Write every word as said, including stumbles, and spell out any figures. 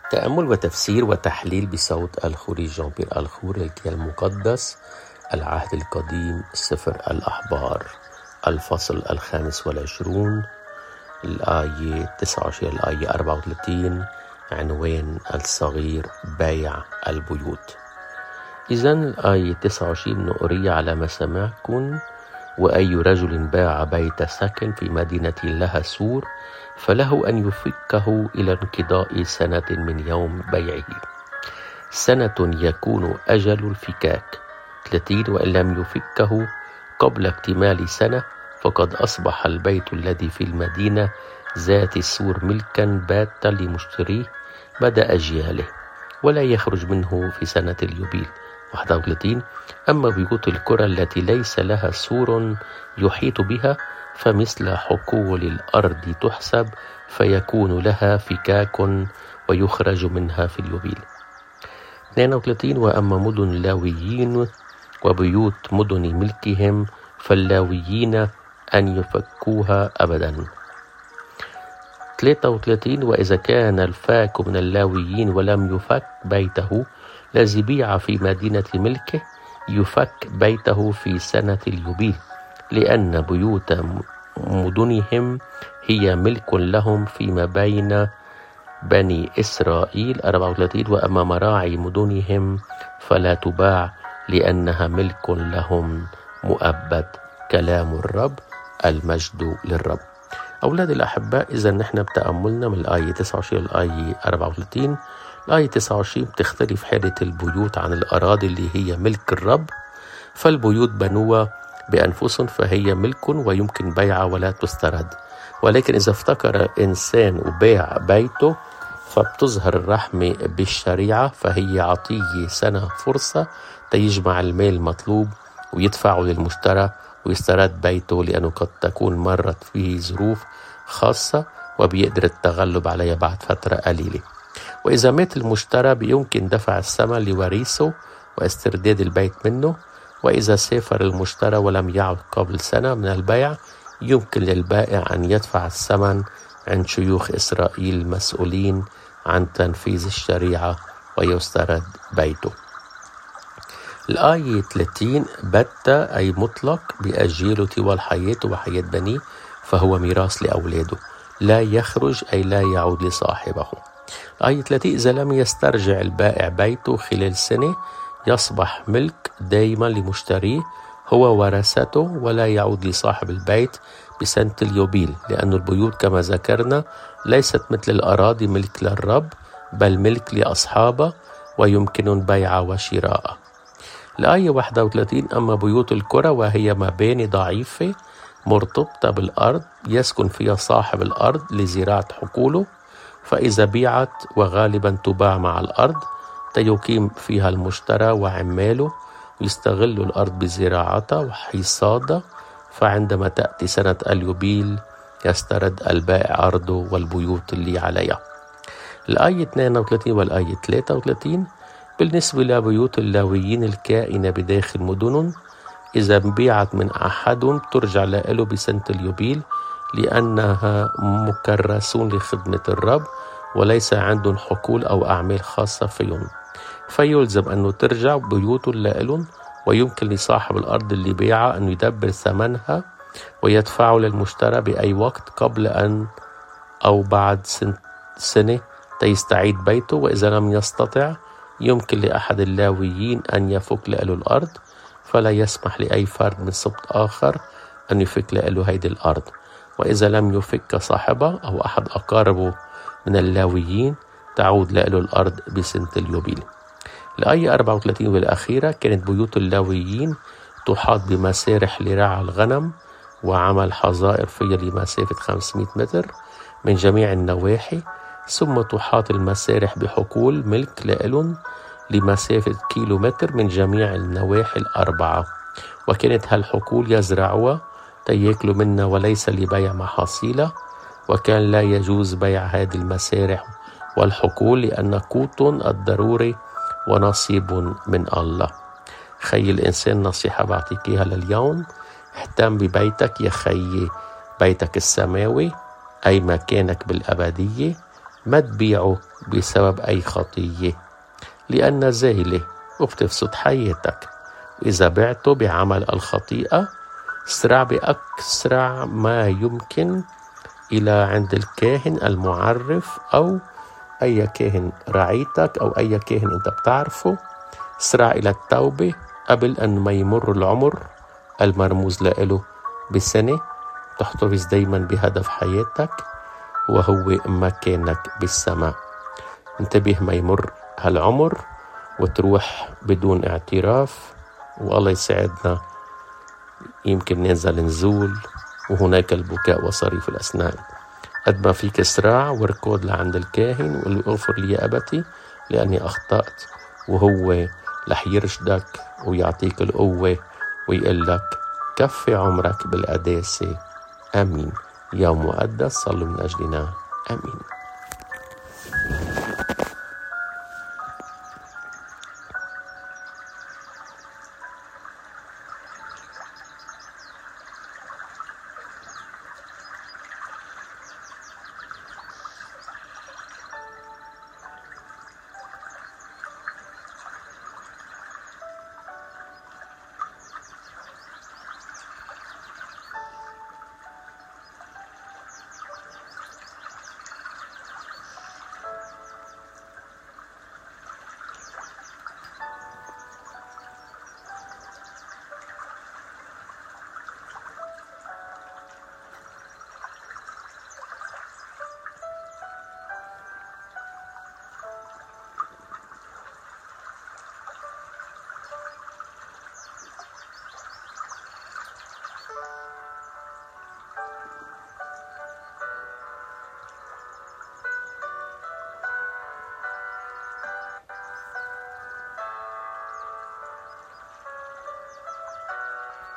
تأمل وتفسير وتحليل بصوت الخوري جان بيير الخور الكتاب المقدس العهد القديم سفر الأحبار الفصل الخامس والعشرون الآية تسعة وعشرين الآية أربعة وثلاثين عنوان الصغير بيع البيوت. إذن الآية تسعة وعشرين نقرية على ما سمعكم: وأي رجل باع بيت سكن في مدينة لها سور فله أن يفكه إلى انقضاء سنة من يوم بيعه. سنة يكون أجل الفكاك ثلاثين، وإن لم يفكه قبل اكتمال سنة فقد أصبح البيت الذي في المدينة ذات السور ملكا باتا لمشتريه مدى أجياله، ولا يخرج منه في سنة اليوبيل. واحد وثلاثين، أما بيوت القرى التي ليس لها سور يحيط بها فمثل حقول الأرض تحسب، فيكون لها فكاك ويخرج منها في اليوبيل. اثنين وثلاثين، وأما مدن اللاويين وبيوت مدن ملكهم فاللاويين أن يفكوها أبدا. ثلاثة وثلاثين، وإذا كان الفاك من اللاويين ولم يفك بيته الذي بيع في مدينة ملكه يفك بيته في سنة اليوبيل، لأن بيوت مدنهم هي ملك لهم فيما بين بني إسرائيل. أربعة وثلاثين، وأما مراعي مدنهم فلا تباع لأنها ملك لهم مؤبد. كلام الرب، المجد للرب. أولاد الأحباء، إذا نحن بتأملنا من الآية تسعة وعشرين للآية أربعة وثلاثين. الآية تسعة وعشرين بتختلف حالة البيوت عن الأراضي اللي هي ملك الرب، فالبيوت بنوها بأنفسهم فهي ملك ويمكن بيعها ولا تسترد. ولكن إذا افتكر إنسان وبيع بيته فبتظهر الرحمة بالشريعة، فهي عطية سنة فرصة تيجمع المال المطلوب ويدفعه للمشترى ويسترد بيته، لأنه قد تكون مرت فيه ظروف خاصة وبيقدر التغلب عليها بعد فترة قليلة. وإذا مات المشترى بيمكن دفع الثمن لوريثه واسترداد البيت منه. وإذا سافر المشترى ولم يعد قبل سنة من البيع يمكن للبائع أن يدفع الثمن عند شيوخ إسرائيل المسؤولين عن تنفيذ الشريعة ويسترد بيته. الآية ثلاثين، بتة أي مطلق بأجيله طوال حياته وحياة بنيه، فهو ميراث لأولاده، لا يخرج أي لا يعود لصاحبه. الآية ثلاثين، إذا لم يسترجع البائع بيته خلال سنة يصبح ملك دائما لمشتريه هو ورثته، ولا يعود لصاحب البيت بسنة اليوبيل، لأن البيوت كما ذكرنا ليست مثل الأراضي ملك للرب بل ملك لأصحابه ويمكن بيعها وشراءها. الآية واحد وثلاثين، أما بيوت القرى وهي مباني ضعيفة مرتبطة بالأرض يسكن فيها صاحب الأرض لزراعة حقوله، فإذا بيعت وغالبا تباع مع الأرض تيقيم فيها المشترى وعماله ويستغلوا الأرض بزراعتها وحصادها، فعندما تأتي سنة اليوبيل يسترد البائع أرضه والبيوت اللي عليها. الآية اثنين وثلاثين والآية ثلاثة وثلاثين، بالنسبة لبيوت اللاويين الكائنة بداخل مدنهم إذا بيعت من أحد ترجع له بسنة اليوبيل، لأنها مكرسون لخدمة الرب وليس عندهم حقول أو أعمال خاصة فيهم، فيلزم أنه ترجع بيوت لهم، ويمكن لصاحب الأرض اللي بيعها أن يدبر ثمنها ويدفعه للمشترى بأي وقت قبل أن أو بعد سنة تيستعيد بيته. وإذا لم يستطع يمكن لأحد اللاويين أن يفك له الأرض، فلا يسمح لأي فرد من سبط آخر أن يفك له هيدي الأرض. وإذا لم يفك صاحبه أو أحد أقاربه من اللاويين تعود له الأرض بسنة اليوبيل. الآية أربعة وثلاثين والأخيرة، كانت بيوت اللاويين تحاط بمسارح لرعى الغنم وعمل حظائر فيها لمسافة خمسمائة متر من جميع النواحي، ثم تحاط المسارح بحقول ملك لإلهم لمسافة كيلو متر من جميع النواحي الأربعة، وكانت هالحقول يزرعوها تياكلوا منها وليس لبيع محاصيلها، وكان لا يجوز بيع هذه المسارح والحقول لأن قوت الضروري ونصيب من الله. خي الإنسان نصيحة بعطيكيها لليوم: اهتم ببيتك يا خي، بيتك السماوي أي مكانك بالأبدية، ما تبيعه بسبب أي خطية، لأنها زايلة وبتفسد حياتك. إذا بعته بعمل الخطيئة اسرع بأسرع ما يمكن إلى عند الكاهن المعرف أو أي كاهن رعيتك أو أي كاهن أنت بتعرفه. اسرع إلى التوبة قبل أن ما يمر العمر المرموز له بسنة. تحتفظ دايما بهدف حياتك وهو مكانك بالسماء. انتبه ما يمر هالعمر وتروح بدون اعتراف، والله يساعدنا. يمكن ننزل نزول وهناك البكاء وصريف الأسنان. قد ما فيك اسرع واركض لعند الكاهن وقل له اغفر لي يا أبتي لأني أخطأت، وهو رح يرشدك ويعطيك القوة ويقول لك كفي عمرك بالقداسة. آمين. يوم مقدس صلوا من أجلنا. آمين.